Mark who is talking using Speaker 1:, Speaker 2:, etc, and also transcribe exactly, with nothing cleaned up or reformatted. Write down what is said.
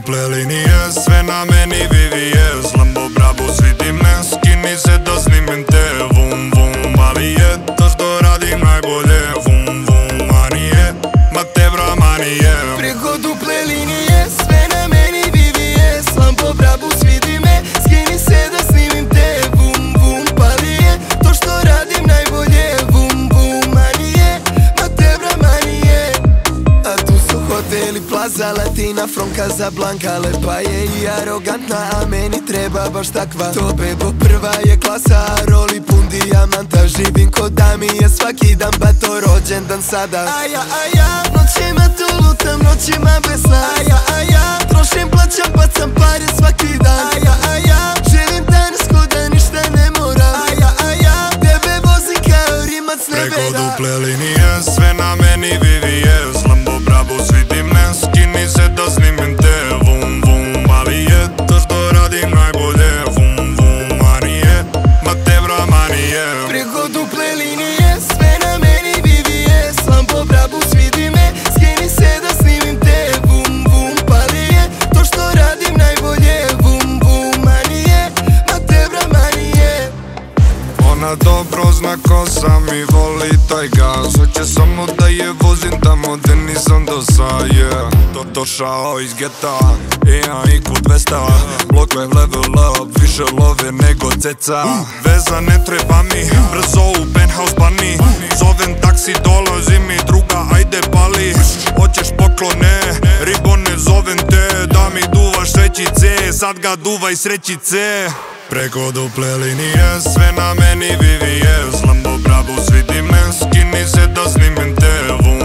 Speaker 1: duple linije, sve na meni Vivies. Lambo Brabo svidi me, skini se da snimim te. Vum vum, ali je to što radim najbolje. Vum vum, manije, ma te bra manije.
Speaker 2: Preko duple linije, sve na meni Vivies. Lambo Brabo svidi me, skini se da snimim te. Vum vum, pali je to što radim najbolje. Vum vum, manije, ma te bra manije. A tu su hoteli Plaza Latina, from Casablanca. Lepa je i arogantna, a meni treba baš takva. To bebo prva je klasa, roli pun dijamanta. Živim ko da mi je svaki dan bato rođendan sada. Aja, aja, noćima tu lutam, noćima bez sna. Aja, aja, trošim, plaćam, bacam pare svaki dan. Aja, aja, živim danas ko da ništa ne moram. Aja, aja, tebe vozim kao Rimac nebeda.
Speaker 1: Preko duple linije, sve na meni Vivies. Lambo Brabo svidi me, skini se da snimim te. Vum vum, ali je to što radim najbolje. Vum vum, manije, ma te bra manije.
Speaker 2: Preko duple linije, sve na meni Vivies. Lambo Brabo svidi me, skini se da snimim te. Vum vum, pali je to što radim najbolje. Vum vum, manije, ma te bra manije.
Speaker 1: Ona dobro zna ko sam i voli taj gaz. Hoće samo da je vozim tamo gde nisam do sad, yeah. Do, došao iz geta, imam i ku dvesta. Blok wave level up, više love nego ceca. Veza ne treba mi, brzo u penthouse bani. Zovem taksi, dolazi mi druga, ajde pali. Hoćeš poklone, ribone zovem te. Da mi duvaš srećice, sad ga duvaj srećice. Preko duple linije, sve na meni Vivies. Lambo Brabo svidi me, skini se da snimim te. Vum